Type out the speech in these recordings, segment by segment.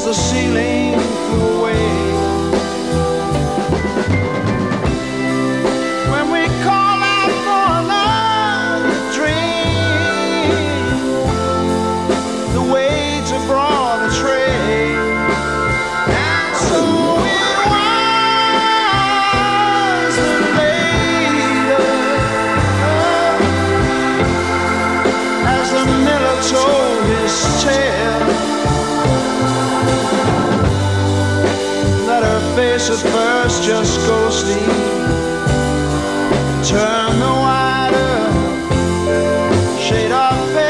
as the ceiling flew away. When we call out for another drink, the waits have brought a tray. And so it was that later, as the miller told his tale, that her face at first just ghostly turned the wider shade of pale.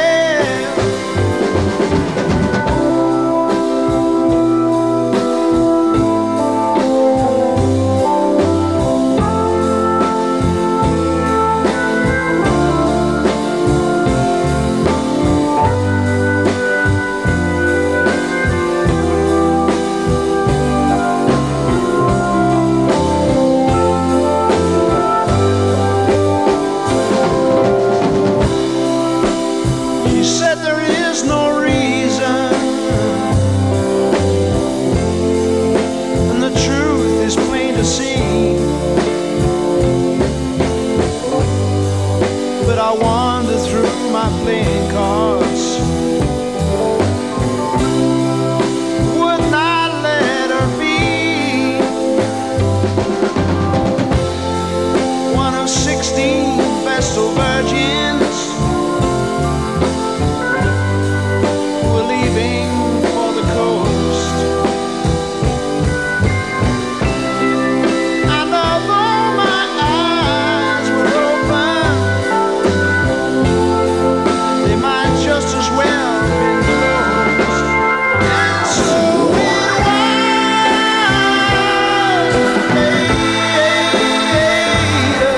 But I wander through my playing cards, would not let her be one of 16 Vestal virgins who were leaving for the coast. And although my eyes were open, they might just as well been closed. And so it was later,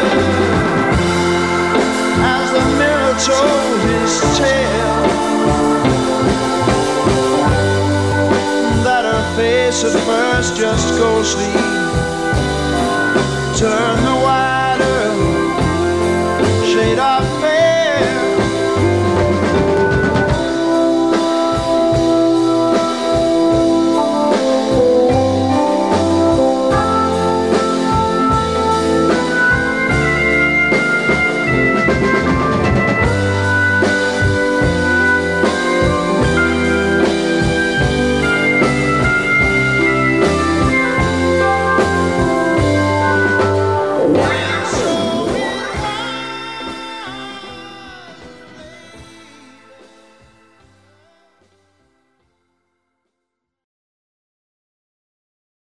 as the mirror told his tale, that her face at first just ghostly turned the wide